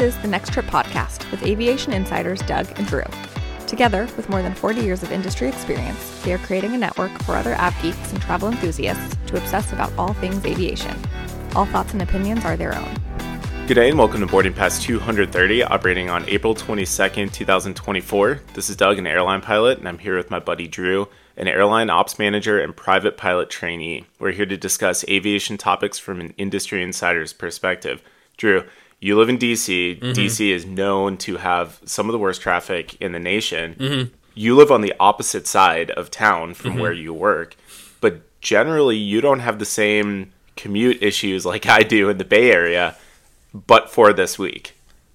is the Next Trip podcast with aviation insiders Doug and Drew. Together, with more than 40 years of industry experience, they are creating a network for other app geeks and travel enthusiasts to obsess about all things aviation. All thoughts and opinions are their own. Good day and welcome to Boarding Pass 230, operating on April 22nd, 2024. This is Doug, an airline pilot, and I'm here with my buddy Drew, an airline ops manager and private pilot trainee. We're here to discuss aviation topics from an industry insider's perspective. Drew, you live in D.C. Mm-hmm. D.C. is known to have some of the worst traffic in the nation. Mm-hmm. You live on the opposite side of town from where you work, but generally you don't have the same commute issues like I do in the Bay Area. But for this week.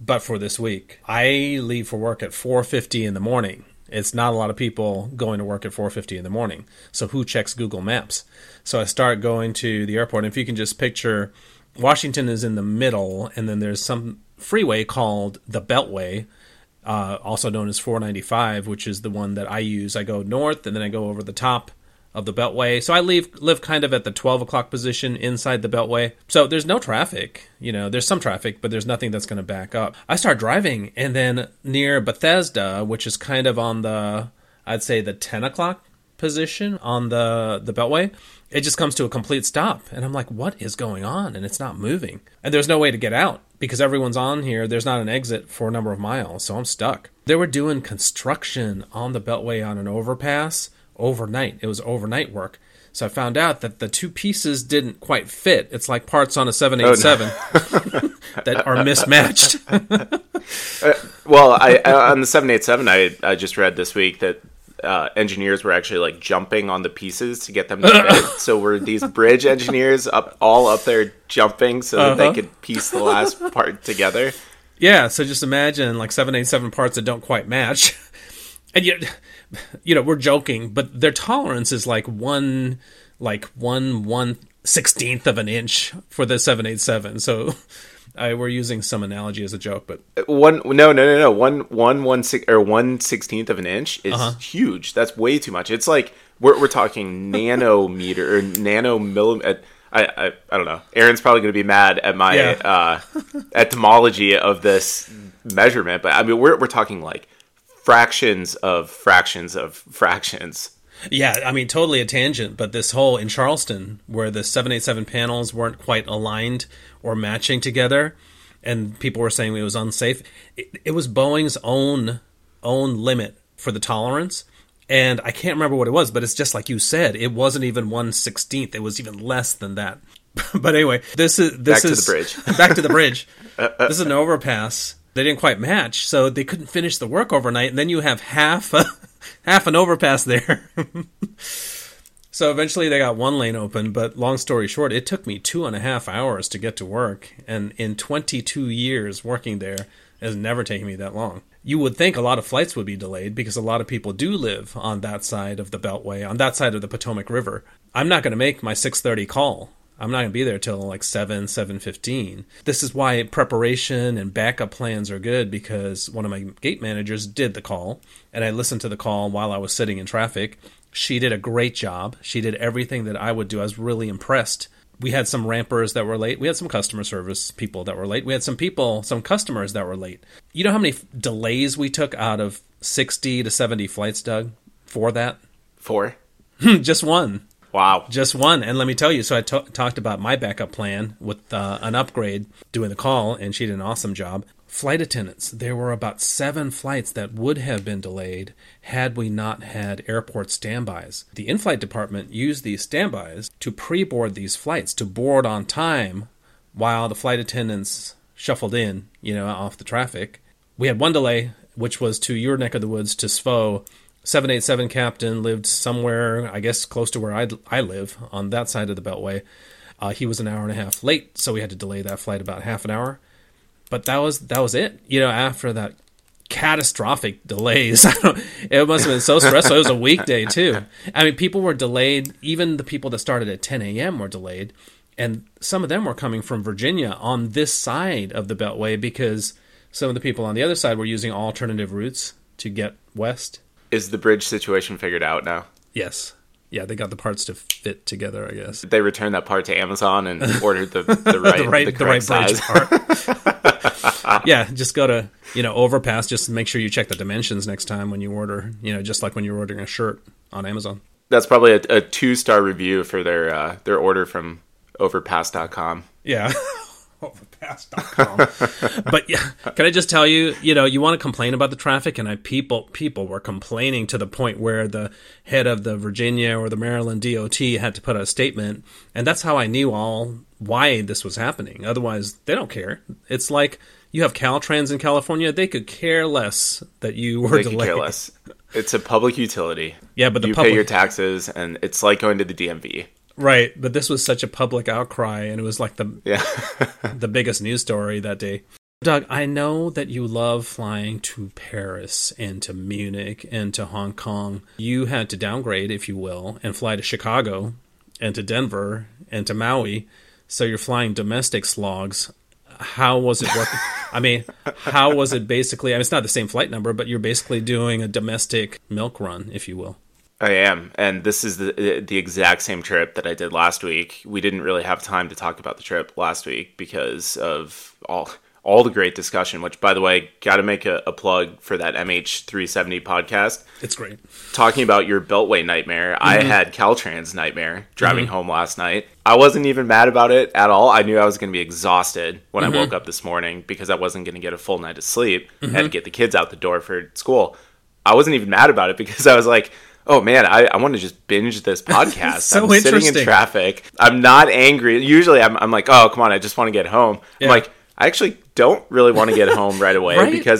I leave for work at 4:50 in the morning. It's not a lot of people going to work at 4:50 in the morning. So who checks Google Maps? So I start going to the airport. And if you can just picture, Washington is in the middle, and then there's some freeway called the Beltway, also known as 495, which is the one that I use. I go north, and then I go over the top of the Beltway. So I live kind of at the 12 o'clock position inside the Beltway. So there's no traffic. There's some traffic, but there's nothing that's going to back up. I start driving, and then near Bethesda, which is kind of on I'd say the 10 o'clock position on the Beltway, it just comes to a complete stop. And I'm like, what is going on? And it's not moving. And there's no way to get out because everyone's on here. There's not an exit for a number of miles. So I'm stuck. They were doing construction on the Beltway on an overpass overnight. It was overnight work. So I found out that the two pieces didn't quite fit. It's like parts on a 787 that are mismatched. Well, on the 787, I just read this week that engineers were actually like jumping on the pieces to get them to fit. So were these bridge engineers all up there jumping so that they could piece the last part together? Yeah, so just imagine like 787 parts that don't quite match. And yet, we're joking, but their tolerance is like one 1/16th of an inch for the 787. So we're using some analogy as a joke, but 1/16th of an inch is huge. That's way too much. It's like we're talking nanometer or nanomillimeter. I don't know. Aaron's probably going to be mad at my etymology of this measurement, but I mean we're talking like fractions of fractions of fractions. Yeah, I mean, totally a tangent, but this whole in Charleston, where the 787 panels weren't quite aligned or matching together, and people were saying it was unsafe, it was Boeing's own limit for the tolerance, and I can't remember what it was, but it's just like you said, it wasn't even 1/16th, it was even less than that. But anyway, this is back to the bridge. Back to the bridge. This is an overpass. They didn't quite match, so they couldn't finish the work overnight, and then you have half an overpass there. So eventually they got one lane open, but long story short, it took me 2.5 hours to get to work, and in 22 years working there, it has never taken me that long. You would think a lot of flights would be delayed because a lot of people do live on that side of the Beltway, on that side of the Potomac River. I'm not going to make my 6:30 call. I'm not going to be there till like 7:15. This is why preparation and backup plans are good, because one of my gate managers did the call, and I listened to the call while I was sitting in traffic. She did a great job. She did everything that I would do. I was really impressed. We had some rampers that were late. We had some customer service people that were late. We had some customers that were late. You know how many delays we took out of 60 to 70 flights, Doug, for that? 4? Just one. Wow. Just one. And let me tell you, so I talked about my backup plan with an upgrade doing the call, and she did an awesome job. Flight attendants, there were about 7 flights that would have been delayed had we not had airport standbys. The in-flight department used these standbys to pre-board these flights, to board on time while the flight attendants shuffled in, off the traffic. We had one delay, which was to your neck of the woods, to SFO. 787 captain lived somewhere, I guess, close to where I live, on that side of the Beltway. He was an hour and a half late, so we had to delay that flight about half an hour. But that was it. After that catastrophic delays, it must have been so stressful. It was a weekday, too. I mean, people were delayed. Even the people that started at 10 a.m. were delayed. And some of them were coming from Virginia on this side of the Beltway because some of the people on the other side were using alternative routes to get west. Is the bridge situation figured out now? Yes. Yeah, they got the parts to fit together, I guess. They returned that part to Amazon and ordered the correct bridge size part. Yeah, just go to, Overpass. Just make sure you check the dimensions next time when you order, just like when you're ordering a shirt on Amazon. That's probably a 2-star review for their order from overpass.com. Yeah. Overpass.com. But yeah, can I just tell you, you want to complain about the traffic, and people were complaining to the point where the head of the Virginia or the Maryland DOT had to put out a statement, and that's how I knew why this was happening. Otherwise, they don't care. It's like you have Caltrans in California; they could care less that you were delayed. They could care less. It's a public utility. Yeah, but you pay your taxes, and it's like going to the DMV. Right, but this was such a public outcry, and it was like the biggest news story that day. Doug, I know that you love flying to Paris and to Munich and to Hong Kong. You had to downgrade, if you will, and fly to Chicago and to Denver and to Maui, so you're flying domestic slogs. How was it working? I mean, how was it basically? I mean, it's not the same flight number, but you're basically doing a domestic milk run, if you will. I am, and this is the exact same trip that I did last week. We didn't really have time to talk about the trip last week because of all the great discussion, which, by the way, got to make a plug for that MH370 podcast. It's great. Talking about your Beltway nightmare, I had Caltrans nightmare driving home last night. I wasn't even mad about it at all. I knew I was going to be exhausted when I woke up this morning because I wasn't going to get a full night of sleep. I had to get the kids out the door for school. I wasn't even mad about it because I was like, oh man, I want to just binge this podcast. So I'm sitting in traffic. I'm not angry. Usually I'm like, oh, come on, I just want to get home. Yeah. I'm like, I actually don't really want to get home right away right? Because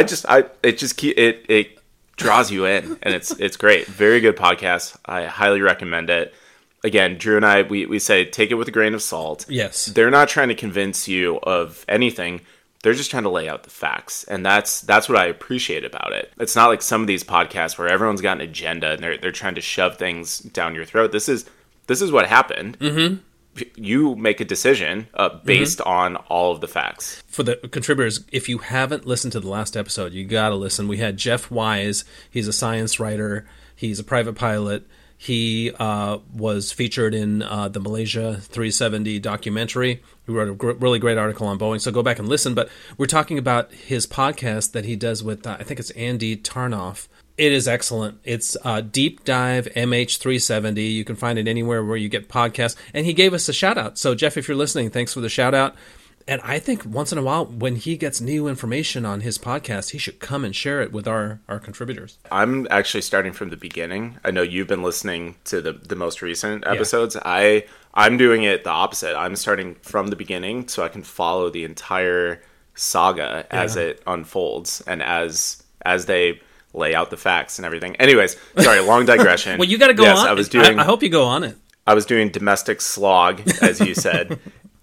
it draws you in, and it's great. Very good podcast. I highly recommend it. Again, Drew and I, we say take it with a grain of salt. Yes. They're not trying to convince you of anything. They're just trying to lay out the facts, and that's what I appreciate about it. It's not like some of these podcasts where everyone's got an agenda and they're trying to shove things down your throat. This is what happened. Mm-hmm. You make a decision based on all of the facts. For the contributors, if you haven't listened to the last episode, you got to listen. We had Jeff Wise. He's a science writer. He's a private pilot. He was featured in the Malaysia 370 documentary. He wrote a really great article on Boeing, so go back and listen. But we're talking about his podcast that he does with, I think it's Andy Tarnoff. It is excellent. It's Deep Dive MH370. You can find it anywhere where you get podcasts. And he gave us a shout-out. So, Jeff, if you're listening, thanks for the shout-out. And I think once in a while, when he gets new information on his podcast, he should come and share it with our contributors. I'm actually starting from the beginning. I know you've been listening to the most recent episodes. Yeah. I'm doing it the opposite. I'm starting from the beginning so I can follow the entire saga as it unfolds and as they lay out the facts and everything. Anyways, sorry, long digression. Well, you got to go on. I hope you go on it. I was doing domestic slog, as you said.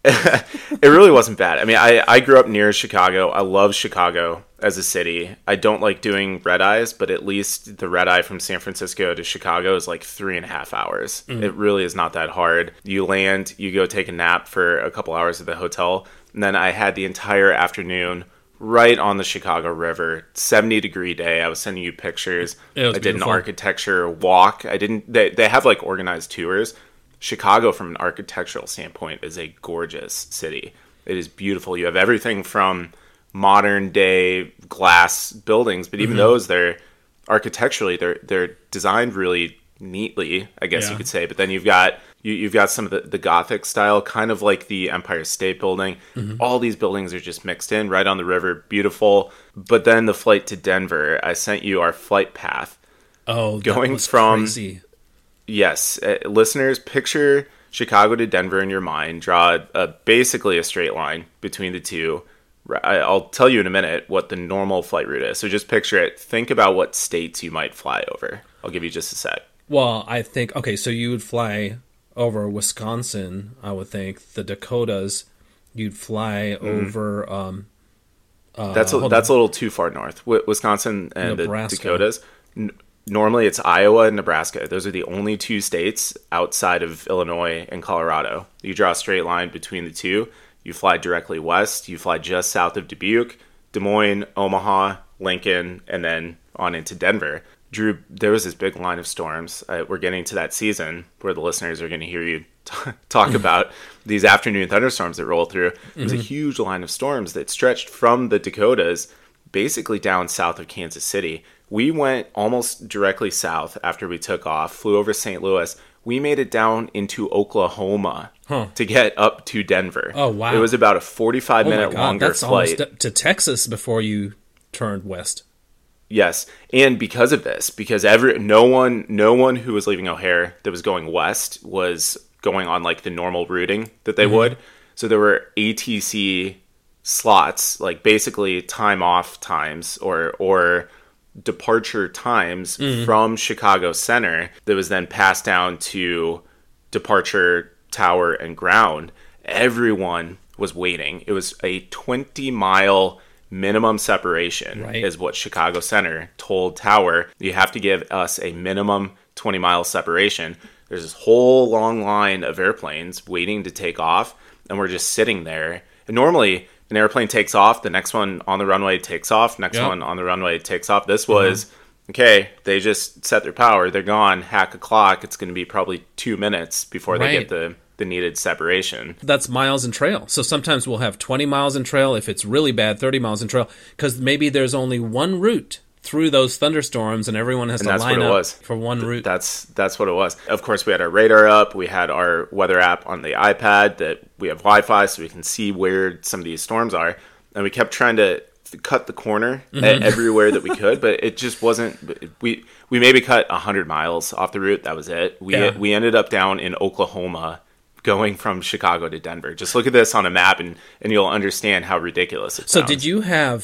It really wasn't bad. I mean, I grew up near Chicago. I love Chicago as a city. I don't like doing red eyes, but at least the red eye from San Francisco to Chicago is like 3.5 hours. It really is not that hard. You land, you go take a nap for a couple hours at the hotel, and then I had the entire afternoon right on the Chicago River. 70-degree day. I was sending you pictures. I did an architecture walk. They have like organized tours. Chicago, from an architectural standpoint, is a gorgeous city. It is beautiful. You have everything from modern day glass buildings, but even those, they're architecturally they're designed really neatly, I guess you could say. But then you've got some of the Gothic style, kind of like the Empire State Building. All these buildings are just mixed in right on the river, beautiful. But then the flight to Denver, I sent you our flight path. Oh, that was crazy. Yes, listeners, picture Chicago to Denver in your mind. Draw basically a straight line between the two. I'll tell you in a minute what the normal flight route is. So just picture it. Think about what states you might fly over. I'll give you just a sec. Well, I think, okay, so you would fly over Wisconsin, I would think. The Dakotas, you'd fly over... That's a little too far north. Wisconsin and Nebraska. The Dakotas... Normally, it's Iowa and Nebraska. Those are the only two states outside of Illinois and Colorado. You draw a straight line between the two. You fly directly west. You fly just south of Dubuque, Des Moines, Omaha, Lincoln, and then on into Denver. Drew, there was this big line of storms. We're getting to that season where the listeners are going to hear you talk about these afternoon thunderstorms that roll through. There was a huge line of storms that stretched from the Dakotas basically down south of Kansas City. We went almost directly south after we took off, flew over St. Louis. We made it down into Oklahoma to get up to Denver. Oh, wow. It was about a 45-minute longer that's flight. Almost to Texas before you turned west. Yes, and because of this, because no one who was leaving O'Hare that was going west was going on like the normal routing that they would. So there were ATC slots, like basically time off times or departure times from Chicago Center that was then passed down to departure tower and ground. Everyone was waiting. It was a 20-mile minimum separation, is what Chicago Center told Tower. You have to give us a minimum 20-mile separation. There's this whole long line of airplanes waiting to take off, and we're just sitting there. And normally, an airplane takes off, the next one on the runway takes off, next one on the runway takes off. This was, okay, they just set their power, they're gone, hack a clock. It's going to be probably 2 minutes before they get the needed separation. That's miles in trail. So sometimes we'll have 20 miles in trail. If it's really bad, 30 miles in trail, because maybe there's only one route through those thunderstorms and everyone has to line up for one route. That's what it was. Of course, we had our radar up. We had our weather app on the iPad that we have Wi-Fi so we can see where some of these storms are. And we kept trying to cut the corner everywhere that we could, but it just wasn't. We maybe cut 100 miles off the route. That was it. We ended up down in Oklahoma going from Chicago to Denver. Just look at this on a map and you'll understand how ridiculous it sounds. So did you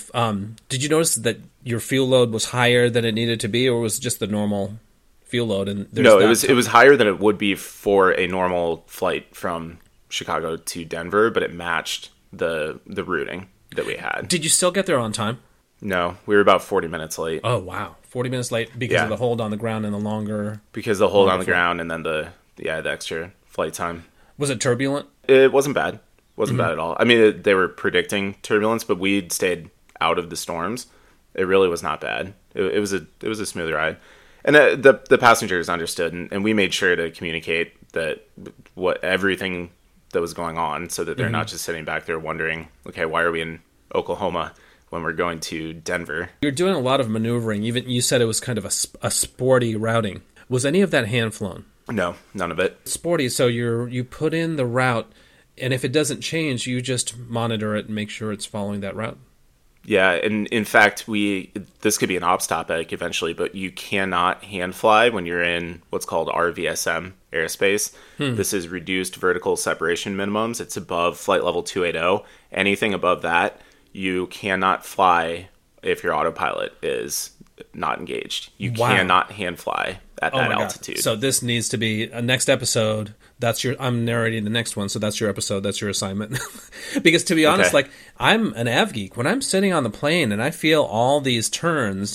notice that your fuel load was higher than it needed to be, or was it just the normal fuel load? And no, it was higher than it would be for a normal flight from Chicago to Denver, but it matched the routing that we had. Did you still get there on time? No, we were about 40 minutes late. Oh, wow. 40 minutes late because of the hold on the ground and the longer... Because the hold on the ground and then the extra flight time. Was it turbulent? It wasn't bad. Wasn't bad at all. I mean, they were predicting turbulence, but we'd stayed out of the storms. It really was not bad. It was a smooth ride. And the passengers understood, and we made sure to communicate that everything that was going on so that they're not just sitting back there wondering, okay, why are we in Oklahoma when we're going to Denver? You're doing a lot of maneuvering. Even you said it was kind of a sporty routing. Was any of that hand flown? No, none of it. Sporty, so you put in the route, and if it doesn't change, you just monitor it and make sure it's following that route. Yeah, and in fact, this could be an ops topic eventually, but you cannot hand fly when you're in what's called RVSM airspace. This is reduced vertical separation minimums. It's above flight level 280. Anything above that, you cannot fly if your autopilot is not engaged. You cannot hand fly at that altitude. God. So this needs to be a next episode. I'm narrating the next one, so that's your episode. That's your assignment. Because to be honest, like I'm an av geek. When I'm sitting on the plane and I feel all these turns,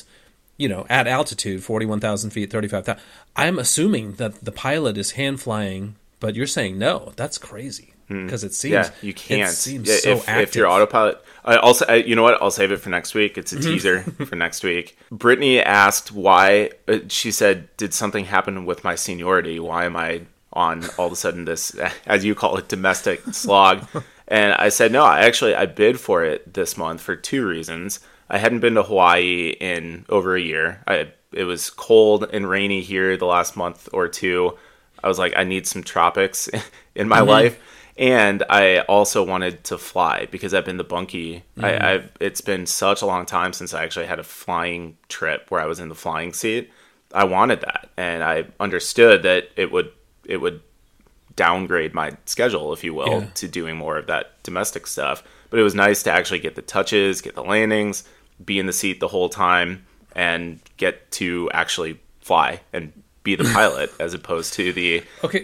at altitude, 41,000 feet, 35,000, I'm assuming that the pilot is hand flying, but you're saying no. That's crazy. Because it seems you can't. It seems so active. If your autopilot, you know what? I'll save it for next week. It's a teaser for next week. Brittany asked why. She said, "Did something happen with my seniority? Why am I on all of a sudden this, as you call it, domestic slog?" And I said, "No, I bid for it this month for 2 reasons. I hadn't been to Hawaii in over a year. It was cold and rainy here the last month or two. I was like, I need some tropics in my life." And I also wanted to fly because I've been the bunkie. It's been such a long time since I actually had a flying trip where I was in the flying seat. I wanted that, and I understood that it would downgrade my schedule, if you will, to doing more of that domestic stuff. But it was nice to actually get the touches, get the landings, be in the seat the whole time, and get to actually fly and be the pilot as opposed to the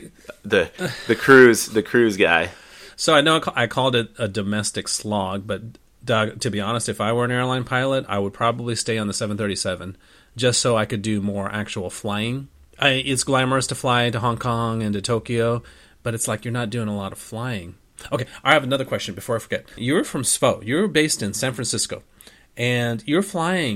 cruise guy. So I know I called it a domestic slog, but Doug, to be honest, if I were an airline pilot, I would probably stay on the 737 just so I could do more actual flying. It's glamorous to fly to Hong Kong and to Tokyo, but it's like you're not doing a lot of flying. Okay, I have another question before I forget. You're from SFO. You're based in San Francisco, and you're flying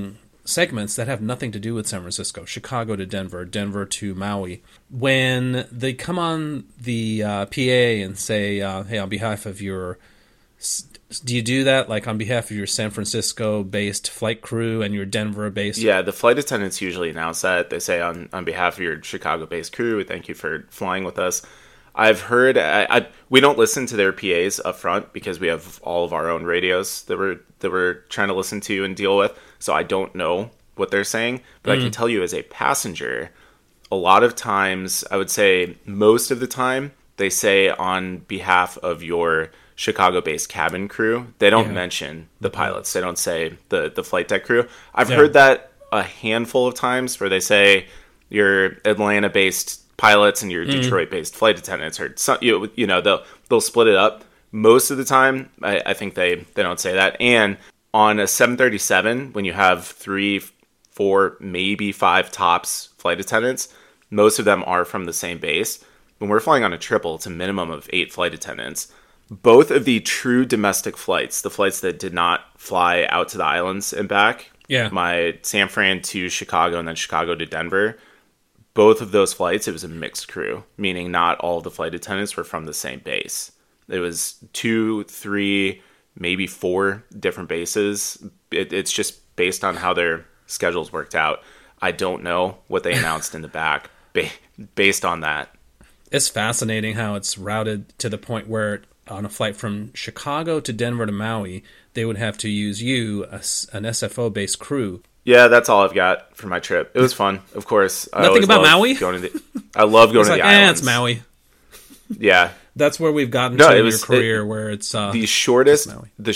segments that have nothing to do with San Francisco, Chicago to Denver, Denver to Maui. When they come on the PA and say, hey, on behalf of your... Do you do that, like on behalf of your San Francisco-based flight crew and your Denver-based... Yeah, the flight attendants usually announce that. They say, on behalf of your Chicago-based crew, thank you for flying with us. I've heard... we don't listen to their PAs up front because we have all of our own radios that we're trying to listen to and deal with, so I don't know what they're saying. But I can tell you as a passenger, a lot of times, I would say most of the time, they say on behalf of your Chicago-based cabin crew. They don't mention the pilots. They don't say the flight deck crew. I've heard that a handful of times where they say your Atlanta-based pilots and your Detroit-based flight attendants, or some, you know, they'll split it up. Most of the time, I think they don't say that. And on a 737, when you have 3, 4, maybe 5 tops flight attendants, most of them are from the same base. When we're flying on a triple, it's a minimum of 8 flight attendants. Both of the true domestic flights, the flights that did not fly out to the islands and back, my San Fran to Chicago and then Chicago to Denver, both of those flights, it was a mixed crew, meaning not all of the flight attendants were from the same base. It was 2, 3, maybe 4 different bases. It's just based on how their schedules worked out. I don't know what they announced in the back based on that. It's fascinating how it's routed to the point where on a flight from Chicago to Denver to Maui, they would have to use an SFO-based crew. Yeah, that's all I've got for my trip. It was fun, of course. Nothing about Maui? I love going to the islands. It's Maui. Yeah. That's where we've gotten to in your career, where it's... the shortest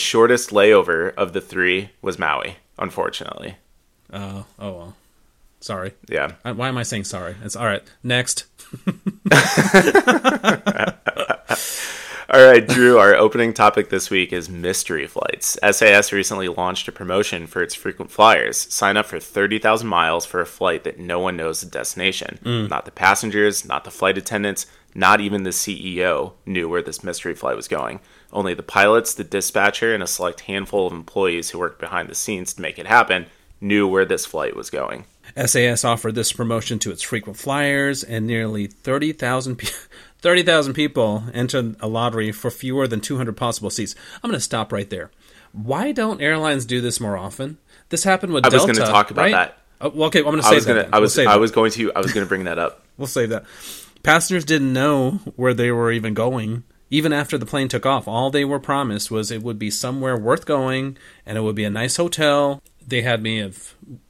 layover of the 3 was Maui, unfortunately. Oh, well. Sorry. Yeah. Why am I saying sorry? It's all right. Next. All right, Drew, our opening topic this week is mystery flights. SAS recently launched a promotion for its frequent flyers. Sign up for 30,000 miles for a flight that no one knows the destination. Not the passengers, not the flight attendants, not even the CEO knew where this mystery flight was going. Only the pilots, the dispatcher, and a select handful of employees who worked behind the scenes to make it happen knew where this flight was going. SAS offered this promotion to its frequent flyers, and nearly 30,000 people entered a lottery for fewer than 200 possible seats. I'm going to stop right there. Why don't airlines do this more often? This happened with Delta. I was going to talk about that. Oh, well, okay, I'm going to save that. I was going to bring that up. We'll save that. Passengers didn't know where they were even going. Even after the plane took off, all they were promised was it would be somewhere worth going, and it would be a nice hotel. They had me at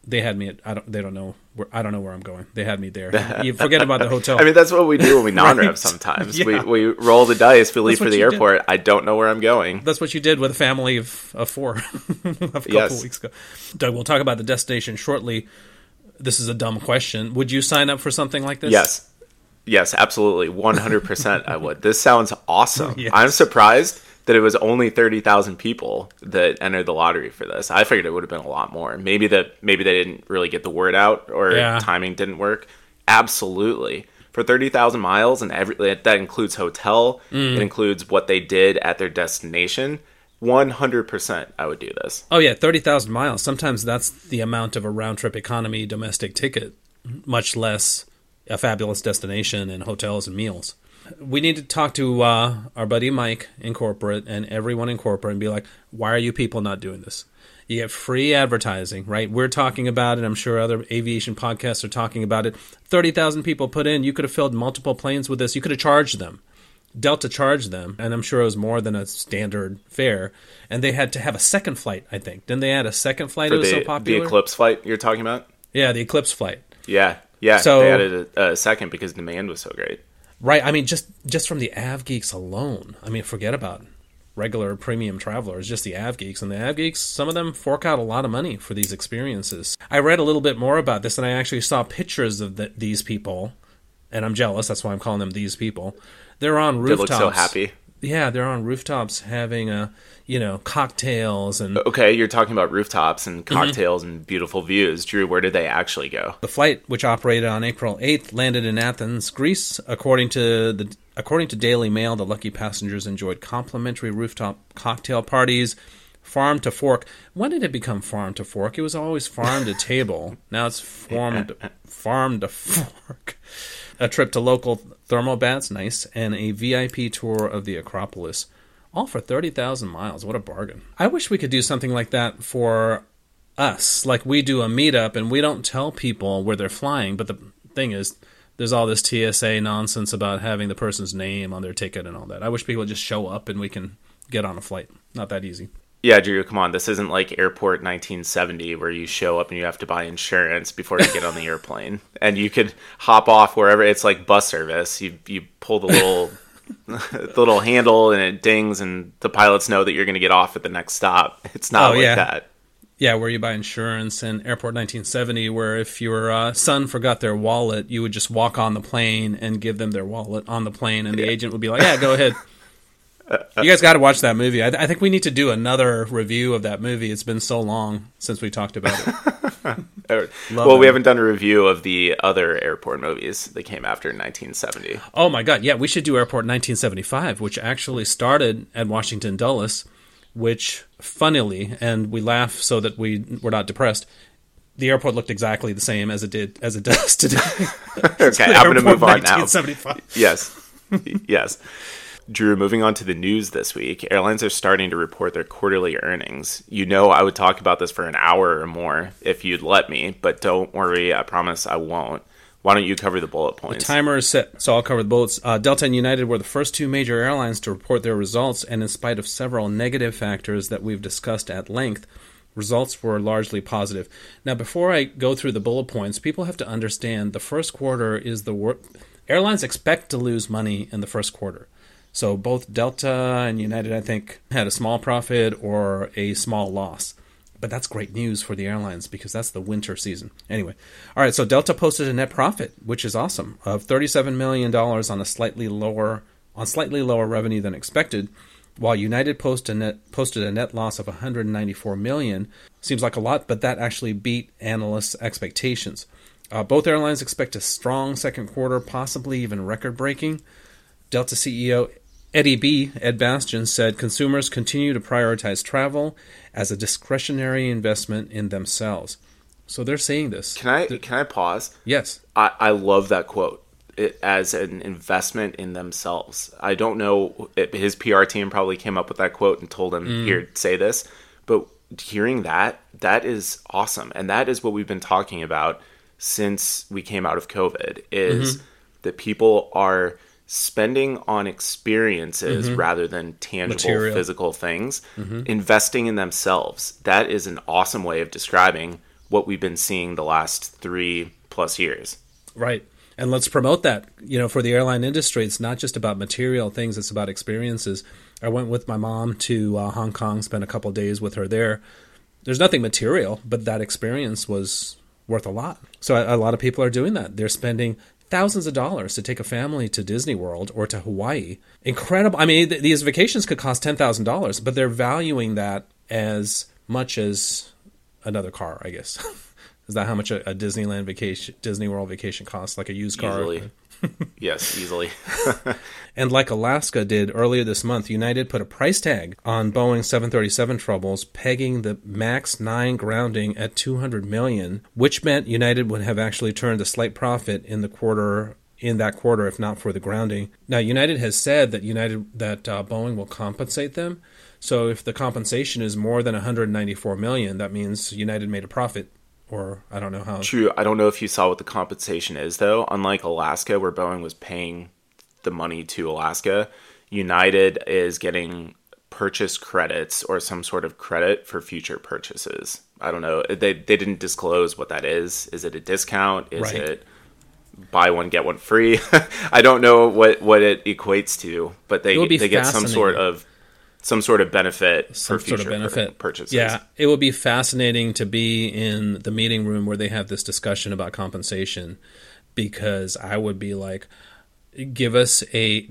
I don't know where I'm going. They had me there. You forget about the hotel. I mean, that's what we do when we non-rev sometimes. Yeah. We roll the dice, we leave for the airport. I don't know where I'm going. That's what you did with a family of 4 a couple weeks ago. Doug, we'll talk about the destination shortly. This is a dumb question. Would you sign up for something like this? Yes, absolutely. 100% I would. This sounds awesome. Yes. I'm surprised that it was only 30,000 people that entered the lottery for this. I figured it would have been a lot more. Maybe they didn't really get the word out, or timing didn't work. Absolutely. For 30,000 miles, and that includes hotel, it includes what they did at their destination. 100% I would do this. Oh yeah, 30,000 miles. Sometimes that's the amount of a round-trip economy domestic ticket, much less a fabulous destination and hotels and meals. We need to talk to our buddy Mike in corporate and everyone in corporate and be like, why are you people not doing this? You get free advertising, right? We're talking about it. I'm sure other aviation podcasts are talking about it. 30,000 people put in. You could have filled multiple planes with this. You could have charged them. Delta charged them, and I'm sure it was more than a standard fare. And they had to have a second flight, I think. Didn't they add a second flight? It was so popular. The Eclipse flight you're talking about? Yeah, the Eclipse flight. Yeah. So, they added a second because demand was so great. Right. I mean, just from the Av Geeks alone. I mean, forget about regular premium travelers, just the Av Geeks. And the Av Geeks, some of them fork out a lot of money for these experiences. I read a little bit more about this, and I actually saw pictures of these people. And I'm jealous. That's why I'm calling them these people. They're on rooftops. They look so happy. Yeah, they're on rooftops having cocktails and... Okay, you're talking about rooftops and cocktails and beautiful views. Drew, where did they actually go? The flight, which operated on April 8th, landed in Athens, Greece. According to Daily Mail, the lucky passengers enjoyed complimentary rooftop cocktail parties, Farm to fork. When did it become farm to fork? It was always farm to table. Now it's farm to fork. A trip to local thermal baths, nice, and a VIP tour of the Acropolis. All for 30,000 miles. What a bargain. I wish we could do something like that for us. Like we do a meetup and we don't tell people where they're flying. But the thing is, there's all this TSA nonsense about having the person's name on their ticket and all that. I wish people would just show up and we can get on a flight. Not that easy. Yeah, Drew, come on. This isn't like Airport 1970 where you show up and you have to buy insurance before you get on the airplane. And you could hop off wherever. It's like bus service. You pull the little the little handle and it dings and the pilots know that you're going to get off at the next stop. It's not that. Yeah, where you buy insurance, and Airport 1970, where if your son forgot their wallet, you would just walk on the plane and give them their wallet on the plane, and the agent would be like, yeah, go ahead. You guys got to watch that movie. I think we need to do another review of that movie. It's been so long since we talked about it. We haven't done a review of the other airport movies that came after 1970. Oh, my God. Yeah, we should do Airport 1975, which actually started at Washington Dulles, which, funnily, and we laugh so that we're not depressed, the airport looked exactly the same as it does today. Okay, I'm going to move on now. 1975. Yes. Drew, moving on to the news this week, airlines are starting to report their quarterly earnings. You know I would talk about this for an hour or more if you'd let me, but don't worry, I promise I won't. Why don't you cover the bullet points? The timer is set, so I'll cover the bullets. Delta and United were the first two major airlines to report their results, and in spite of several negative factors that we've discussed at length, results were largely positive. Now, before I go through the bullet points, people have to understand the first quarter is airlines expect to lose money in the first quarter. So both Delta and United, I think, had a small profit or a small loss. But that's great news for the airlines because that's the winter season. Anyway, all right, so Delta posted a net profit, which is awesome, of $37 million on slightly lower revenue than expected, while United posted a net loss of $194 million. Seems like a lot, but that actually beat analysts' expectations. Both airlines expect a strong second quarter, possibly even record-breaking. Delta CEO Ed Bastian said consumers continue to prioritize travel as a discretionary investment in themselves. So they're saying this. Can I pause? Yes. I love that quote. As an investment in themselves. I don't know, his PR team probably came up with that quote and told him, here, say this. But hearing that is awesome. And that is what we've been talking about since we came out of COVID, is that people are spending on experiences rather than tangible material, physical things, investing in themselves. That is an awesome way of describing what we've been seeing the last 3+ years. Right. And let's promote that. For the airline industry, it's not just about material things, it's about experiences. I went with my mom to Hong Kong, spent a couple days with her there. There's nothing material, but that experience was worth a lot. So a lot of people are doing that. They're spending thousands of dollars to take a family to Disney World or to Hawaii. Incredible. I mean, these vacations could cost $10,000, but they're valuing that as much as another car, I guess. Is that how much a Disney World vacation costs? Like a used car? Easily. Yes, easily. And like Alaska did earlier this month, United put a price tag on Boeing 737 troubles, pegging the MAX 9 grounding at $200 million, which meant United would have actually turned a slight profit in that quarter if not for the grounding. Now, United has said that Boeing will compensate them. So if the compensation is more than $194 million, that means United made a profit. Or I don't know how. True. I don't know if you saw what the compensation is, though. Unlike Alaska, where Boeing was paying the money to Alaska, United is getting purchase credits or some sort of credit for future purchases. I don't know. They didn't disclose what that is. Is it a discount? Is it buy one, get one free? I don't know what it equates to, but they get some sort of benefit for future purchases. Yeah, it would be fascinating to be in the meeting room where they have this discussion about compensation, because I would be like, give us a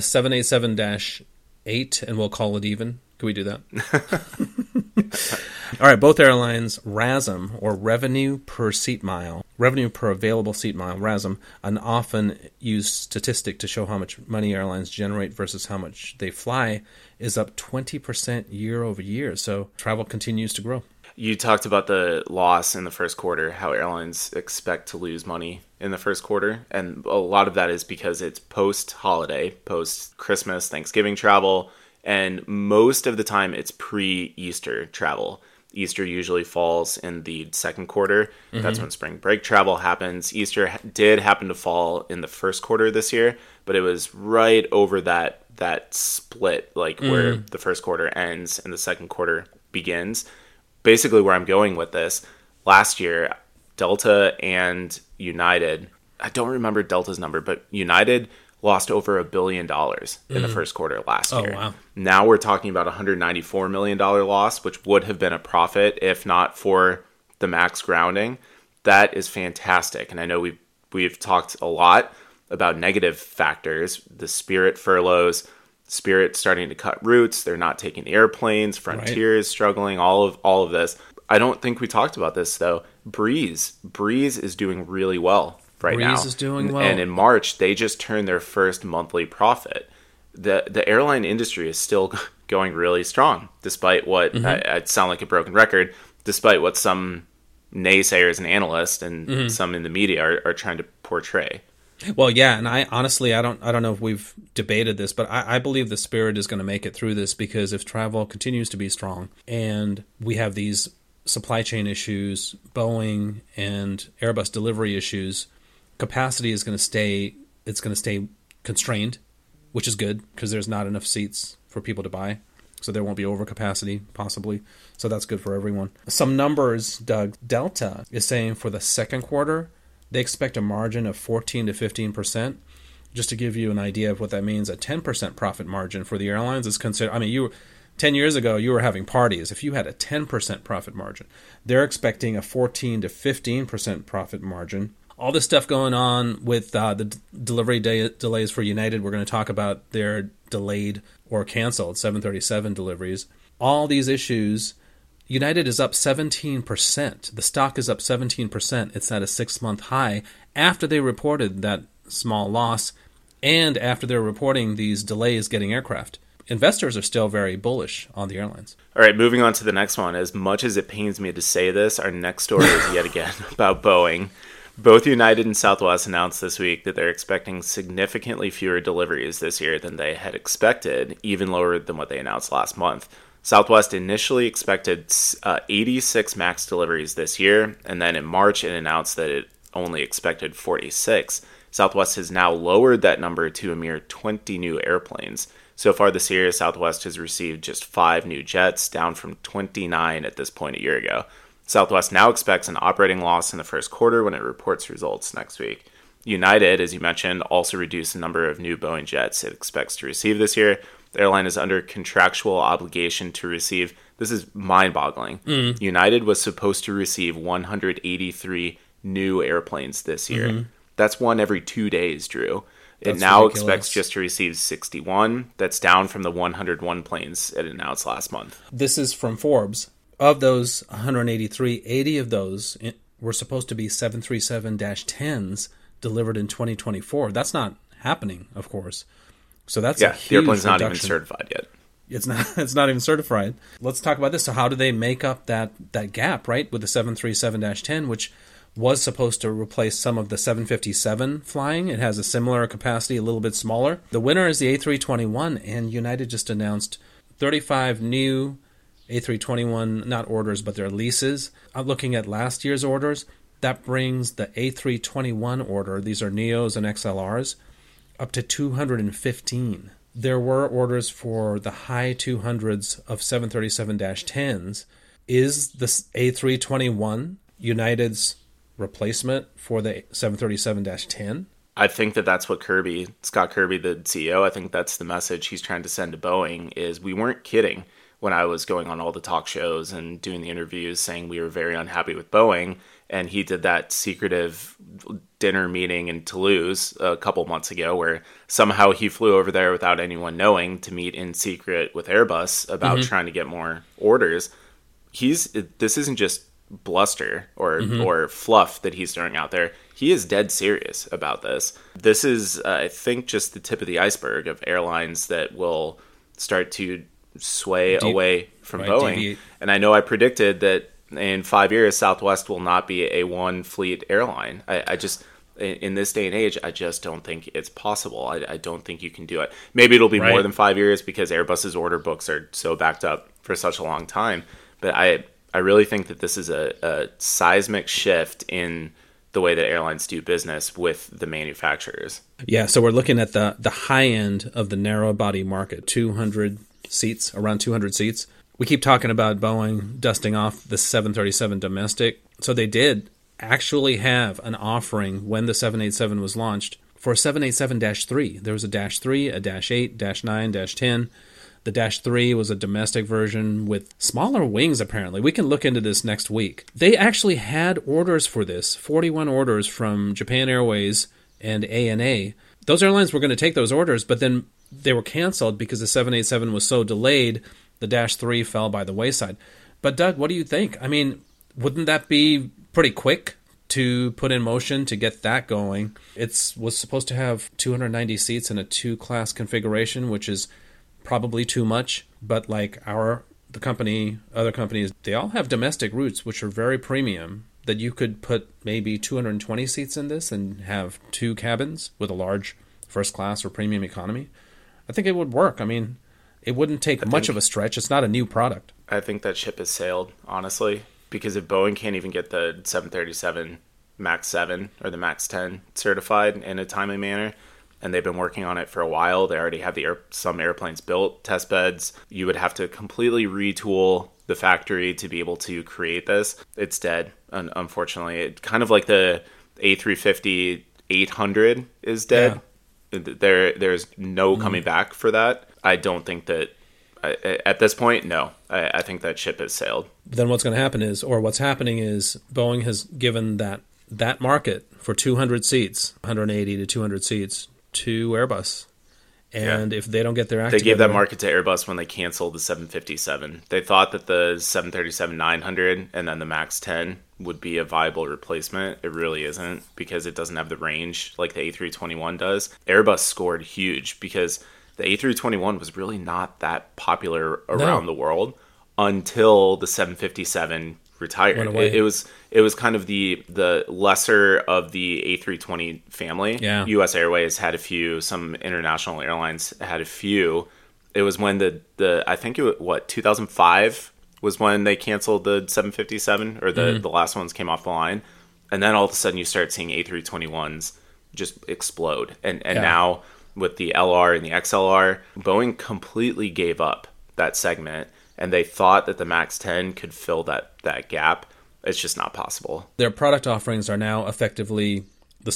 787-8 and we'll call it even. Can we do that? All right, both airlines, RASM, or revenue per seat mile, revenue per available seat mile, RASM, an often used statistic to show how much money airlines generate versus how much they fly, is up 20% year over year. So travel continues to grow. You talked about the loss in the first quarter, how airlines expect to lose money in the first quarter. And a lot of that is because it's post-holiday, post-Christmas, Thanksgiving travel. And most of the time it's pre-Easter travel. Easter usually falls in the second quarter. Mm-hmm. That's when spring break travel happens. Easter did happen to fall in the first quarter this year, but it was right over that split, like where the first quarter ends and the second quarter begins. Basically, where I'm going with this, last year, Delta and United, I don't remember Delta's number, but United lost over $1 billion in the first quarter last year. Wow. Now we're talking about $194 million loss, which would have been a profit if not for the MAX grounding. That is fantastic. And I know we've talked a lot about negative factors, the Spirit furloughs, Spirit starting to cut routes, they're not taking the airplanes, Frontier is struggling, all of this. I don't think we talked about this though. Breeze is doing really well right now. Breeze is doing well. And in March, they just turned their first monthly profit. The airline industry is still going really strong, despite what, I sound like a broken record, despite what some naysayers and analysts and some in the media are trying to portray. Well, yeah, and I honestly, I don't know if we've debated this, but I believe the Spirit is going to make it through this, because if travel continues to be strong and we have these supply chain issues, Boeing and Airbus delivery issues, capacity is going to stay constrained, which is good because there's not enough seats for people to buy. So there won't be overcapacity, possibly. So that's good for everyone. Some numbers, Doug. Delta is saying for the second quarter, they expect a margin of 14 to 15%. Just to give you an idea of what that means, a 10% profit margin for the airlines is considered. I mean, 10 years ago, you were having parties. If you had a 10% profit margin, they're expecting a 14 to 15% profit margin. All this stuff going on with the delivery delays for United. We're going to talk about their delayed or canceled 737 deliveries. All these issues. United is up 17%. The stock is up 17%. It's at a 6-month high after they reported that small loss and after they're reporting these delays getting aircraft. Investors are still very bullish on the airlines. All right, moving on to the next one. As much as it pains me to say this, our next story is yet again about Boeing. Both United and Southwest announced this week that they're expecting significantly fewer deliveries this year than they had expected, even lower than what they announced last month. Southwest initially expected 86 MAX deliveries this year, and then in March it announced that it only expected 46. Southwest has now lowered that number to a mere 20 new airplanes. So far this year, Southwest has received just 5 new jets, down from 29 at this point a year ago. Southwest now expects an operating loss in the first quarter when it reports results next week. United, as you mentioned, also reduced the number of new Boeing jets it expects to receive this year. The airline is under contractual obligation to receive, this is mind-boggling, United was supposed to receive 183 new airplanes this year. That's one every 2 days, Drew. It now expects just to receive 61. That's down from the 101 planes it announced last month. This is from Forbes. Of those 183, 80 of those were supposed to be 737-10s delivered in 2024. That's not happening, of course. So that's a huge the airplane's reduction. Not even certified yet. It's not even certified. Let's talk about this. So how do they make up that gap, right, with the 737-10, which was supposed to replace some of the 757 flying? It has a similar capacity, a little bit smaller. The winner is the A321, and United just announced 35 new A321, not orders, but their leases. I'm looking at last year's orders. That brings the A321 order, these are Neos and XLRs, up to 215. There were orders for the high 200s of 737-10s. Is the A321 United's replacement for the 737-10? I think that's what Scott Kirby, the CEO, I think that's the message he's trying to send to Boeing, is we weren't kidding when I was going on all the talk shows and doing the interviews saying we were very unhappy with Boeing. And he did that secretive dinner meeting in Toulouse a couple months ago where somehow he flew over there without anyone knowing to meet in secret with Airbus about trying to get more orders. this isn't just bluster or fluff that he's throwing out there. He is dead serious about this. This is, I think, just the tip of the iceberg of airlines that will start to sway away from Boeing. Deviate. And I know I predicted that in 5 years, Southwest will not be a one fleet airline. I just, in this day and age, I just don't think it's possible. I don't think you can do it. Maybe it'll be more than 5 years because Airbus's order books are so backed up for such a long time. But I really think that this is a seismic shift in the way that airlines do business with the manufacturers. Yeah, so we're looking at the high end of the narrow body market, 200 seats, around 200 seats. We keep talking about Boeing dusting off the 737 domestic. So they did actually have an offering when the 787 was launched for a 787-3. There was a -3, a -8, -9, -10. The -3 was a domestic version with smaller wings, apparently. We can look into this next week. They actually had orders for this, 41 orders from Japan Airways and ANA. Those airlines were going to take those orders, but then they were canceled because the 787 was so delayed, the -3 fell by the wayside. But Doug, what do you think? I mean, wouldn't that be pretty quick to put in motion to get that going? It was supposed to have 290 seats in a 2-class configuration, which is probably too much. But like the company, other companies, they all have domestic routes, which are very premium, that you could put maybe 220 seats in this and have 2 cabins with a large first class or premium economy. I think it would work. I mean, it wouldn't take much of a stretch. It's not a new product. I think that ship has sailed, honestly, because if Boeing can't even get the 737 MAX 7 or the MAX 10 certified in a timely manner, and they've been working on it for a while, they already have some airplanes built, test beds. You would have to completely retool the factory to be able to create this. It's dead, unfortunately. It kind of like the A350-800 is dead. Yeah. There's no coming back for that. I don't think that, at this point, no. I think that ship has sailed. Then what's going to happen is, or what's happening is, Boeing has given that market for 200 seats, 180 to 200 seats, to Airbus. And if they don't get their act together... They gave that market to Airbus when they canceled the 757. They thought that the 737-900 and then the MAX 10 would be a viable replacement. It really isn't, because it doesn't have the range like the A321 does. Airbus scored huge because the A321 was really not that popular around the world until the 757 retired. It was kind of the lesser of the A320 family. Yeah. US Airways had a few, some international airlines had a few. It was when the I think 2005 was when they canceled the 757, or the last ones came off the line. And then all of a sudden you start seeing A321s just explode. And now with the LR and the XLR, Boeing completely gave up that segment, and they thought that the MAX 10 could fill that gap. It's just not possible. Their product offerings are now effectively the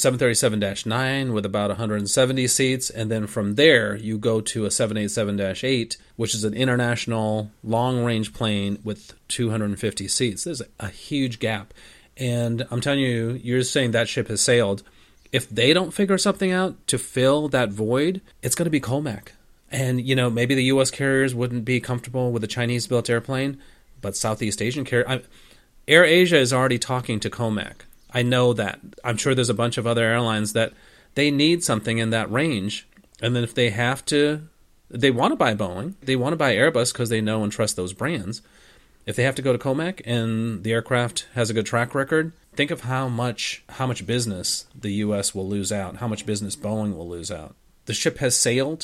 737-9 with about 170 seats, and then from there you go to a 787-8, which is an international long-range plane with 250 seats. There's a huge gap. And I'm telling you, you're saying that ship has sailed. If they don't figure something out to fill that void, it's going to be Comac. And, maybe the U.S. carriers wouldn't be comfortable with a Chinese-built airplane, but Southeast Asian carrier... Air Asia is already talking to Comac. I know that. I'm sure there's a bunch of other airlines that they need something in that range. And then if they have to... They want to buy Boeing. They want to buy Airbus because they know and trust those brands. If they have to go to Comac and the aircraft has a good track record, think of how much business the U.S. will lose out, how much business Boeing will lose out. The ship has sailed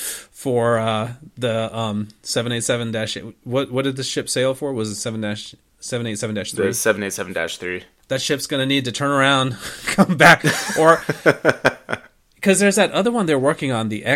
for the 787-8. What did the ship sail for? Was it 787-3? The 787-3. That ship's going to need to turn around, come back, or... Because there's that other one they're working on, the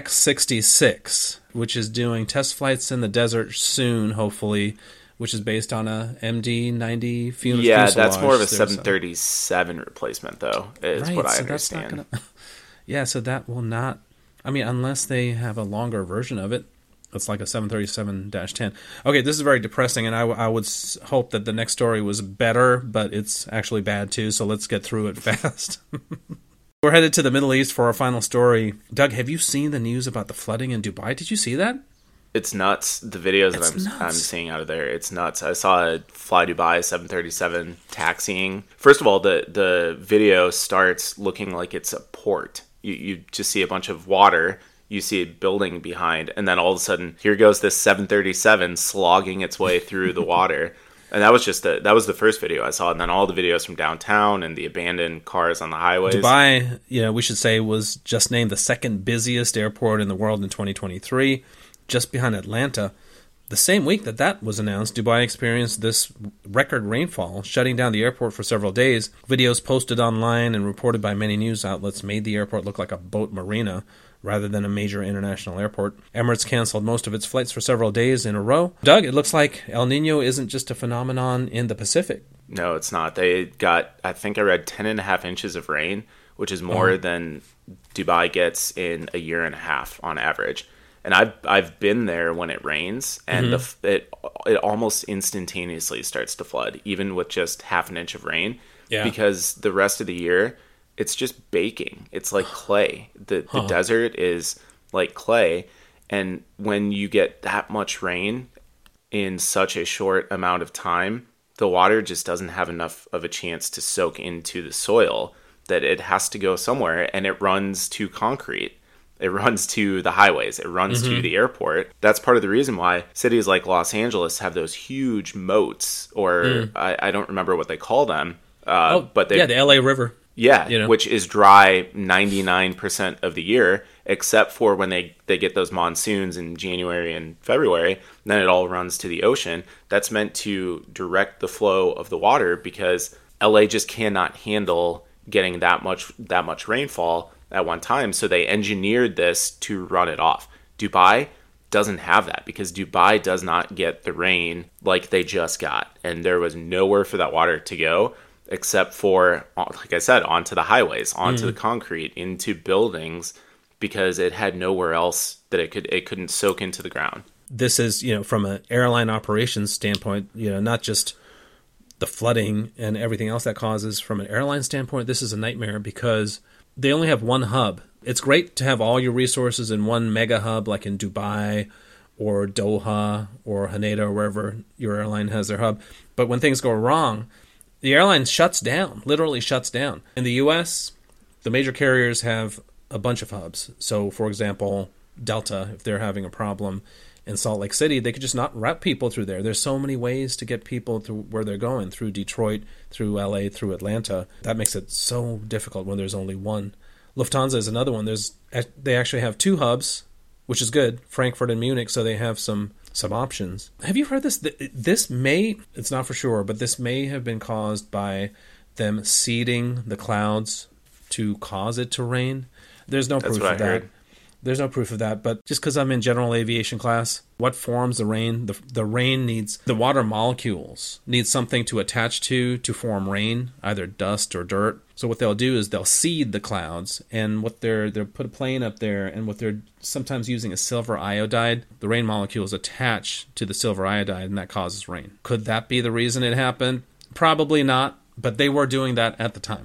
X-66, which is doing test flights in the desert soon, hopefully, which is based on a MD-90 fuselage. Yeah, that's more of a 737 replacement, though, is what I understand. Yeah, so that will not... I mean, unless they have a longer version of it, it's like a 737-10. Okay, this is very depressing, and I would hope that the next story was better, but it's actually bad too, so let's get through it fast. We're headed to the Middle East for our final story. Doug, have you seen the news about the flooding in Dubai? Did you see that? It's nuts. The videos that I'm seeing out of there, it's nuts. I saw a Fly Dubai 737 taxiing. First of all, the video starts looking like it's a port. You just see a bunch of water. You see a building behind, and then all of a sudden, here goes this 737 slogging its way through the water. And that was the first video I saw, and then all the videos from downtown and the abandoned cars on the highways. Dubai, we should say, was just named the second busiest airport in the world in 2023. Just behind Atlanta. The same week that was announced, Dubai experienced this record rainfall, shutting down the airport for several days. Videos posted online and reported by many news outlets made the airport look like a boat marina rather than a major international airport. Emirates canceled most of its flights for several days in a row. Doug, it looks like El Nino isn't just a phenomenon in the Pacific. No, it's not. They got, I think I read 10.5 inches of rain, which is more than Dubai gets in a year and a half on average. And I've been there when it rains, and it almost instantaneously starts to flood, even with just half an inch of rain. Yeah. Because the rest of the year, it's just baking. It's like clay. The desert is like clay, and when you get that much rain in such a short amount of time, the water just doesn't have enough of a chance to soak into the soil, that it has to go somewhere, and it runs to concrete. It runs to the highways. It runs to the airport. That's part of the reason why cities like Los Angeles have those huge moats, or I don't remember what they call them. But the LA River. Yeah, which is dry 99% of the year, except for when they get those monsoons in January and February. Then it all runs to the ocean. That's meant to direct the flow of the water, because LA just cannot handle getting that much rainfall at one time, so they engineered this to run it off. Dubai doesn't have that, because Dubai does not get the rain like they just got, and there was nowhere for that water to go except for, like I said, onto the highways, onto the concrete, into buildings, because it had nowhere else that it couldn't soak into the ground. This is, from an airline operations standpoint, not just the flooding and everything else that causes. From an airline standpoint, this is a nightmare, because they only have one hub. It's great to have all your resources in one mega hub, like in Dubai or Doha or Haneda or wherever your airline has their hub. But when things go wrong, the airline shuts down, literally shuts down. In the U.S., the major carriers have a bunch of hubs. So, for example, Delta, if they're having a problem in Salt Lake City, they could just not route people through there. There's so many ways to get people to where they're going, through Detroit, through LA, through Atlanta. That makes it so difficult when there's only one. Lufthansa is another one. They actually have two hubs, which is good, Frankfurt and Munich, so they have some options. Have you heard this? This may, it's not for sure, but this may have been caused by them seeding the clouds to cause it to rain. There's no proof of that. There's no proof of that, but just because I'm in general aviation class, what forms the rain? The rain needs, the water molecules need something to attach to form rain, either dust or dirt. So what they'll do is they'll seed the clouds, and what they'll put a plane up there, and what they're sometimes using is silver iodide. The rain molecules attach to the silver iodide, and that causes rain. Could that be the reason it happened? Probably not, but they were doing that at the time.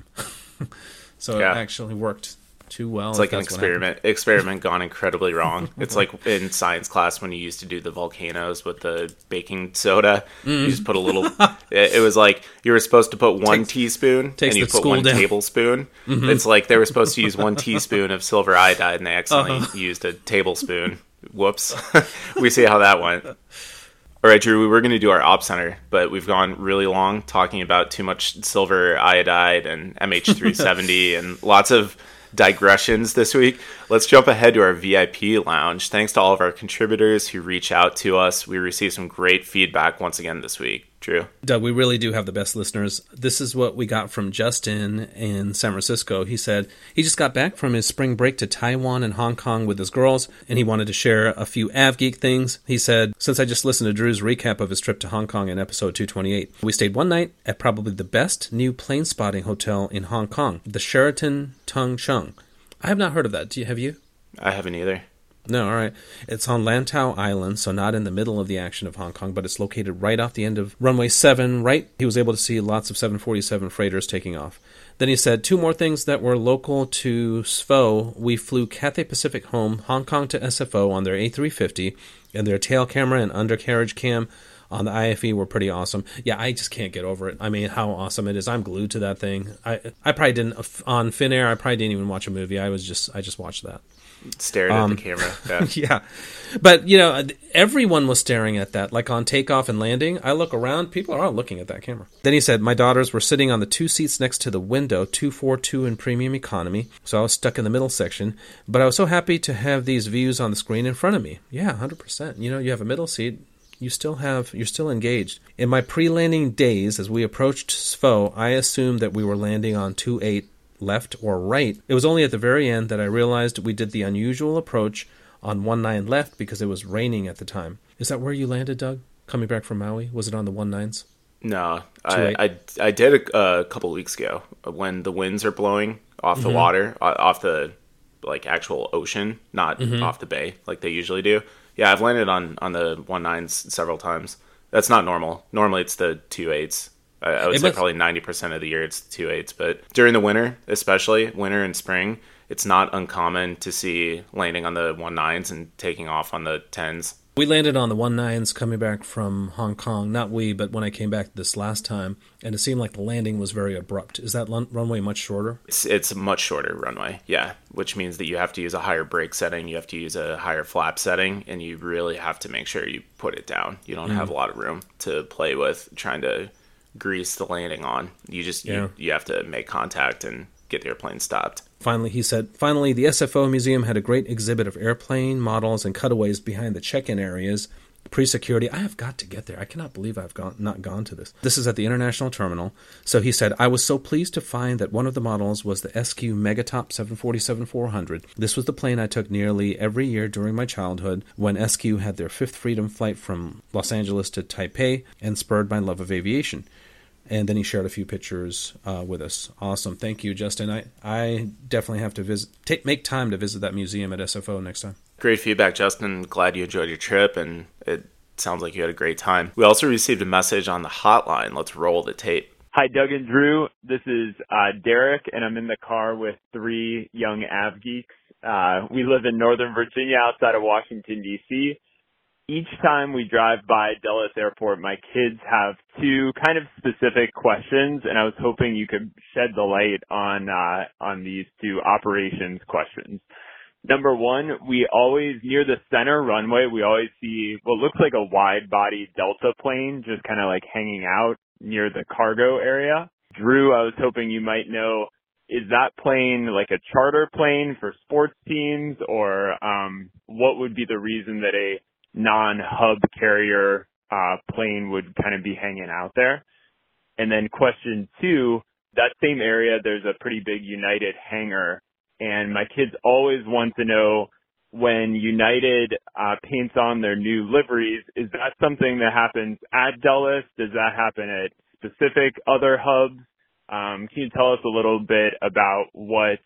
So yeah. It actually worked too well. It's like an experiment gone incredibly wrong. It's like in science class when you used to do the volcanoes with the baking soda. You just put a little, it was like you were supposed to put one teaspoon and you put one tablespoon. It's like they were supposed to use 1 teaspoon of silver iodide and they accidentally used a tablespoon. Whoops. We see how that went. All right, Drew, we were going to do our Op Center, but we've gone really long talking about too much silver iodide and MH370 and lots of digressions this week. Let's jump ahead to our VIP lounge. Thanks to all of our contributors who reach out to us. We received some great feedback once again this week. Drew? Doug, we really do have the best listeners. This is what we got from Justin in San Francisco. He said he just got back from his spring break to Taiwan and Hong Kong with his girls, and he wanted to share a few AvGeek things. He said, since I just listened to Drew's recap of his trip to Hong Kong in episode 228, we stayed one night at probably the best new plane spotting hotel in Hong Kong, the Sheraton Tung Chung. I have not heard of that. Have you? I haven't either. No, all right. It's on Lantau Island, so not in the middle of the action of Hong Kong, but it's located right off the end of runway 7, right? He was able to see lots of 747 freighters taking off. Then he said 2 more things that were local to SFO. We flew Cathay Pacific home, Hong Kong to SFO on their A350. And their tail camera and undercarriage cam on the IFE were pretty awesome. Yeah, I just can't get over it. I mean, how awesome it is. I'm glued to that thing. I probably didn't, on Finnair, I probably didn't even watch a movie. I just watched that. Stared at the camera. Yeah. Yeah. But, you know, everyone was staring at that. Like on takeoff and landing, I look around, people are all looking at that camera. Then he said, my daughters were sitting on the 2 seats next to the window, 242 in premium economy, so I was stuck in the middle section. But I was so happy to have these views on the screen in front of me. Yeah, 100%. You know, you have a middle seat. You're still engaged. In my pre-landing days, as we approached SFO, I assumed that we were landing on 2-8 left or right. It was only at the very end that I realized we did the unusual approach on 1-9 left because it was raining at the time. Is that where you landed, Doug? Coming back from Maui? Was it on the 1-9s? No, I did a couple weeks ago when the winds are blowing off the water, off the like actual ocean, not off the bay like they usually do. Yeah, I've landed on the 1-9s several times. That's not normal. Normally it's the 2-8s. I would say probably 90% of the year it's the 2-8s. But during the winter, especially winter and spring, it's not uncommon to see landing on the 1-9s and taking off on the 10s. We landed on the 1-9s coming back from Hong Kong. Not we, but when I came back this last time, and it seemed like the landing was very abrupt. Is that runway much shorter? It's a much shorter runway, yeah, which means that you have to use a higher brake setting, you have to use a higher flap setting, and you really have to make sure you put it down. You don't have a lot of room to play with trying to grease the landing on. You just you have to make contact and get the airplane stopped. Finally, he said, the SFO Museum had a great exhibit of airplane models and cutaways behind the check-in areas, pre-security. I have got to get there. I cannot believe I've not gone to this. This is at the International Terminal. So he said, I was so pleased to find that one of the models was the SQ Megatop 747-400. This was the plane I took nearly every year during my childhood when SQ had their fifth freedom flight from Los Angeles to Taipei and spurred my love of aviation. And then he shared a few pictures with us. Awesome. Thank you, Justin. I definitely have to make time to visit that museum at SFO next time. Great feedback, Justin. Glad you enjoyed your trip, and it sounds like you had a great time. We also received a message on the hotline. Let's roll the tape. Hi, Doug and Drew. This is Derek, and I'm in the car with 3 young av geeks. We live in Northern Virginia outside of Washington, D.C., Each time we drive by Dulles Airport, my kids have 2 kind of specific questions, and I was hoping you could shed the light on these 2 operations questions. Number 1, we always, near the center runway, we always see what looks like a wide-body Delta plane just kind of like hanging out near the cargo area. Drew, I was hoping you might know, is that plane like a charter plane for sports teams, or what would be the reason that a non-hub carrier plane would kind of be hanging out there? And then question 2, that same area, there's a pretty big United hangar, and my kids always want to know, when United paints on their new liveries, is that something that happens at Dulles? Does that happen at specific other hubs? Can you tell us a little bit about what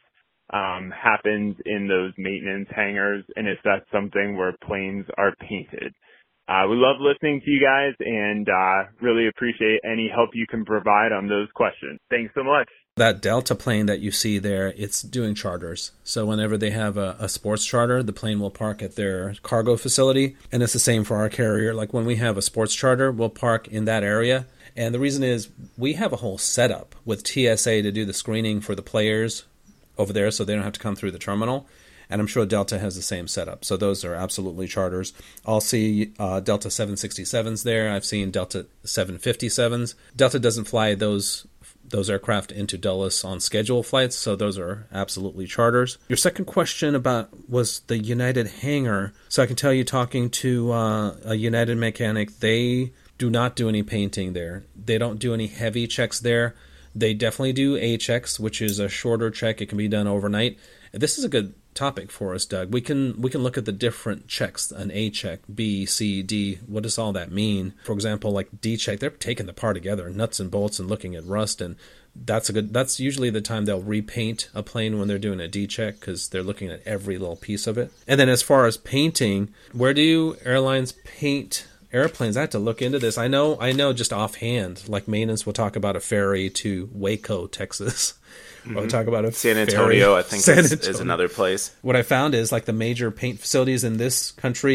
happens in those maintenance hangars, and if that's something where planes are painted? We love listening to you guys, and really appreciate any help you can provide on those questions. Thanks so much. That Delta plane that you see there, it's doing charters. So whenever they have a sports charter, the plane will park at their cargo facility, and it's the same for our carrier. Like when we have a sports charter, we'll park in that area. And the reason is we have a whole setup with TSA to do the screening for the players over there, so they don't have to come through the terminal. And I'm sure Delta has the same setup. So those are absolutely charters. I'll see Delta 767s there. I've seen Delta 757s. Delta doesn't fly those aircraft into Dulles on schedule flights, so those are absolutely charters. Your second question was the United hangar. So I can tell you, talking to a United mechanic, they do not do any painting there. They don't do any heavy checks there. They definitely do A checks, which is a shorter check. It can be done overnight. This is a good topic for us, Doug. We can look at the different checks, an A check, B, C, D. What does all that mean? For example, like D check, they're taking the part together, nuts and bolts, and looking at rust, and that's usually the time they'll repaint a plane, when they're doing a D check, because they're looking at every little piece of it. And then as far as painting, where do airlines paint airplanes? I have to look into this. I know just offhand, like maintenance will talk about a ferry to Waco, Texas. Mm-hmm. We'll talk about San Antonio, I think is another place. What I found is like the major paint facilities in this country,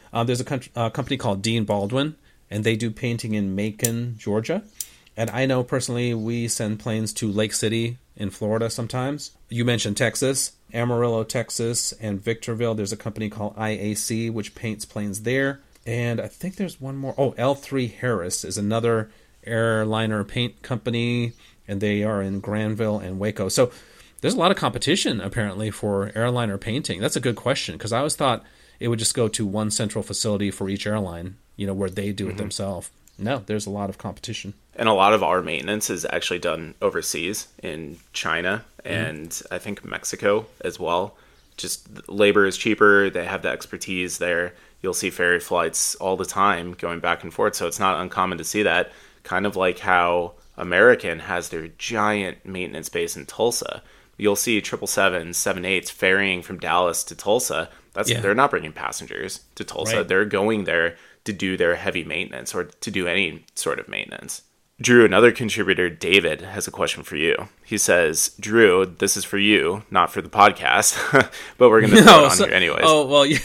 There's a company called Dean Baldwin, and they do painting in Macon, Georgia. And I know personally we send planes to Lake City in Florida sometimes. You mentioned Texas, Amarillo, Texas, and Victorville. There's a company called IAC, which paints planes there. And I think there's one more. Oh, L3 Harris is another airliner paint company, and they are in Granville and Waco. So there's a lot of competition, apparently, for airliner painting. That's a good question, because I always thought it would just go to one central facility for each airline, where they do it themselves. No, there's a lot of competition. And a lot of our maintenance is actually done overseas in China and I think Mexico as well. Just labor is cheaper. They have the expertise there. You'll see ferry flights all the time going back and forth. So it's not uncommon to see that, kind of like how American has their giant maintenance base in Tulsa. You'll see 777s, 78s ferrying from Dallas to Tulsa. They're not bringing passengers to Tulsa. Right. They're going there to do their heavy maintenance or to do any sort of maintenance. Drew, another contributor, David, has a question for you. He says, Drew, this is for you, not for the podcast, but we're going to throw it on here anyways. Oh, well, yeah.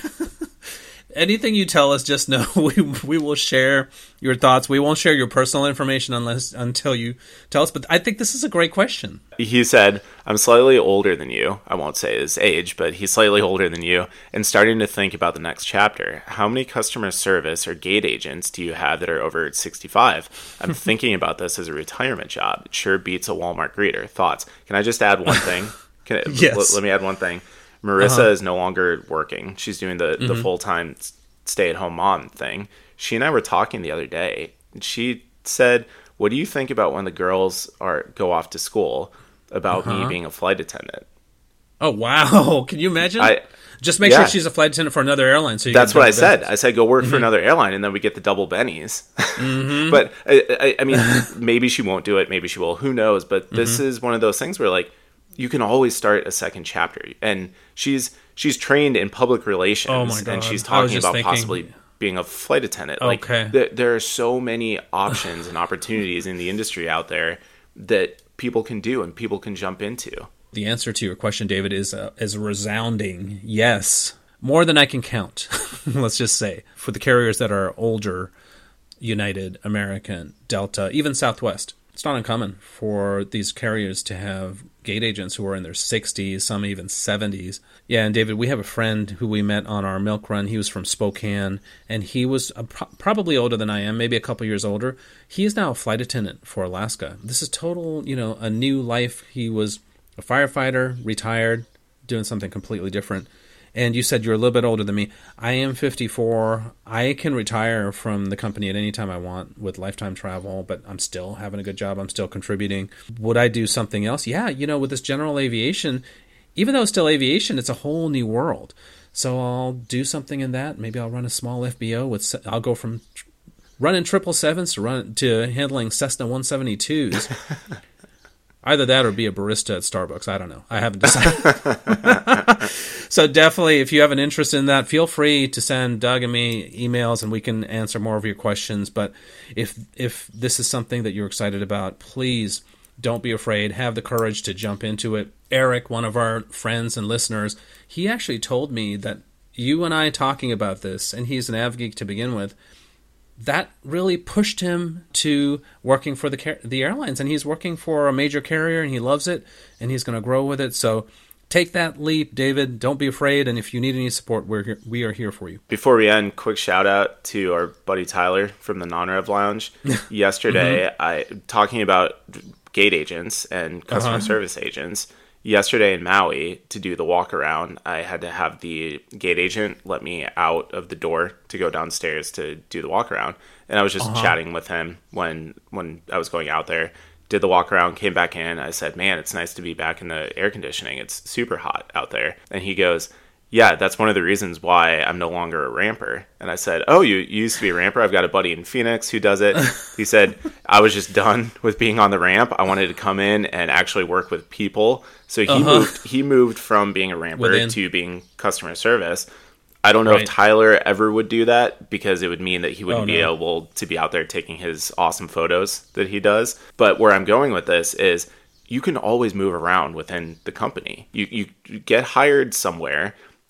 Anything you tell us, just know we will share your thoughts. We won't share your personal information until you tell us. But I think this is a great question. He said, I'm slightly older than you. I won't say his age, but he's slightly older than you and starting to think about the next chapter. How many customer service or gate agents do you have that are over 65? I'm thinking about this as a retirement job. It sure beats a Walmart greeter. Thoughts? Can I just add one thing? Yes. Let me add one thing. Marissa is no longer working. She's doing the full-time stay-at-home mom thing. She and I were talking the other day. And she said, what do you think about when the girls go off to school about me being a flight attendant? Oh, wow. Can you imagine? Just make sure she's a flight attendant for another airline. So that's what I said. I said, go work for another airline, and then we get the double bennies. But, I mean, maybe she won't do it. Maybe she will. Who knows? But this is one of those things where, like, you can always start a second chapter. And she's trained in public relations. Oh my God. And she's talking about possibly being a flight attendant. Okay. Like, there are so many options and opportunities in the industry out there that people can do and people can jump into. The answer to your question, David, is a resounding yes. More than I can count, let's just say. For the carriers that are older, United, American, Delta, even Southwest, it's not uncommon for these carriers to have gate agents who are in their 60s, some even 70s. Yeah, and David, we have a friend who we met on our milk run. He was from Spokane, and he was probably older than I am, maybe a couple years older. He is now a flight attendant for Alaska. This is total, a new life. He was a firefighter, retired, doing something completely different. And you said you're a little bit older than me. I am 54. I can retire from the company at any time I want with lifetime travel, but I'm still having a good job. I'm still contributing. Would I do something else? Yeah, with this general aviation, even though it's still aviation, it's a whole new world. So I'll do something in that. Maybe I'll run a small FBO. I'll go from running 777s to handling Cessna 172s. Either that or be a barista at Starbucks. I don't know. I haven't decided. So definitely, if you have an interest in that, feel free to send Doug and me emails, and we can answer more of your questions. But if this is something that you're excited about, please don't be afraid. Have the courage to jump into it. Eric, one of our friends and listeners, he actually told me that you and I talking about this, and he's an AvGeek to begin with, that really pushed him to working for the airlines, and he's working for a major carrier, and he loves it, and he's going to grow with it. So take that leap, David. Don't be afraid, and if you need any support, we are here for you. Before we end, quick shout out to our buddy Tyler from the Non-Rev Lounge. Yesterday, talking about gate agents and customer service agents. Yesterday in Maui, to do the walk around, I had to have the gate agent let me out of the door to go downstairs to do the walk around. And I was just chatting with him when I was going out there. Did the walk around, came back in. I said, man, it's nice to be back in the air conditioning. It's super hot out there. And he goes, yeah, that's one of the reasons why I'm no longer a ramper. And I said, oh, you used to be a ramper? I've got a buddy in Phoenix who does it. He said, I was just done with being on the ramp. I wanted to come in and actually work with people. So he moved from being a ramper to being customer service. I don't know if Tyler ever would do that, because it would mean that he wouldn't be able to be out there taking his awesome photos that he does. But where I'm going with this is you can always move around within the company. You get hired somewhere,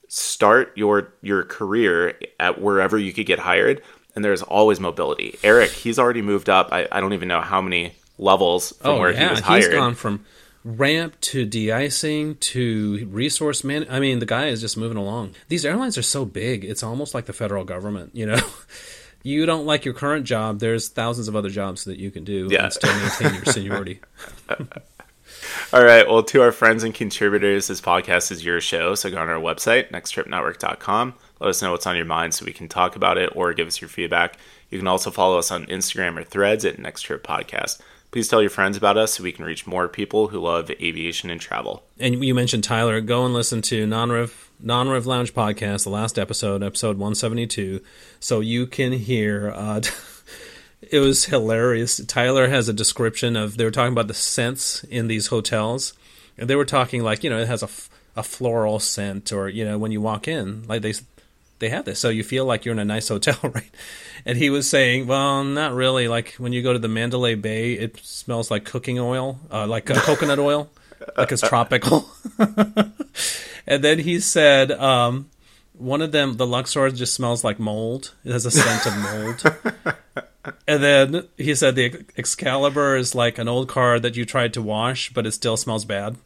start your career at wherever you could get hired, and there's always mobility. Eric, he's already moved up. I don't even know how many levels from where he was hired. He's gone from ramp to de-icing to resource man. I mean, the guy is just moving along. These airlines are so big, it's almost like the federal government, you know? You don't like your current job, there's thousands of other jobs that you can do and still maintain your seniority. All right. Well, to our friends and contributors, this podcast is your show. So go on our website, nexttripnetwork.com. Let us know what's on your mind so we can talk about it or give us your feedback. You can also follow us on Instagram or Threads at Next Trip Podcast. Please tell your friends about us so we can reach more people who love aviation and travel. And you mentioned Tyler. Go and listen to Non-Rev Lounge Podcast, the last episode 172, so you can hear... It was hilarious. Tyler has a description of, they were talking about the scents in these hotels. And they were talking like, you know, it has a floral scent, or, you know, when you walk in, like they have this. So you feel like you're in a nice hotel, right? And he was saying, well, not really. Like when you go to the Mandalay Bay, it smells like cooking oil, like coconut oil, like it's tropical. And then he said, one of them, the Luxor, just smells like mold. It has a scent of mold. And then he said the Excalibur is like an old car that you tried to wash, but it still smells bad.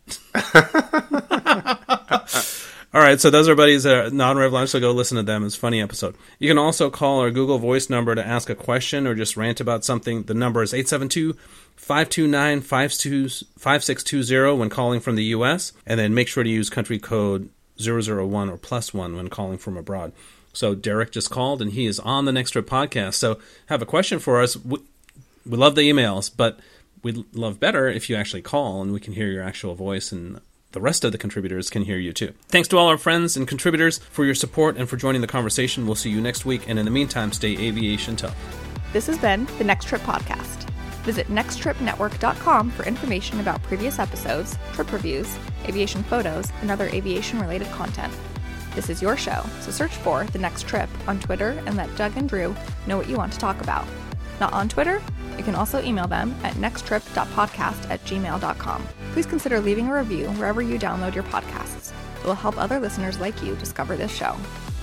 All right, so those are buddies at Non-Rev Lounge, so go listen to them. It's a funny episode. You can also call our Google Voice number to ask a question or just rant about something. The number is 872-529-5620 when calling from the U.S. And then make sure to use country code 001 or +1 when calling from abroad. So Derek just called, and he is on the Next Trip Podcast. So have a question for us. We love the emails, but we'd love better if you actually call, and we can hear your actual voice, and the rest of the contributors can hear you too. Thanks to all our friends and contributors for your support and for joining the conversation. We'll see you next week, and in the meantime, stay aviation tough. This has been the Next Trip Podcast. Visit nexttripnetwork.com for information about previous episodes, trip reviews, aviation photos, and other aviation-related content. This is your show, so search for The Next Trip on Twitter and let Doug and Drew know what you want to talk about. Not on Twitter? You can also email them at nexttrip.podcast@gmail.com. Please consider leaving a review wherever you download your podcasts. It will help other listeners like you discover this show.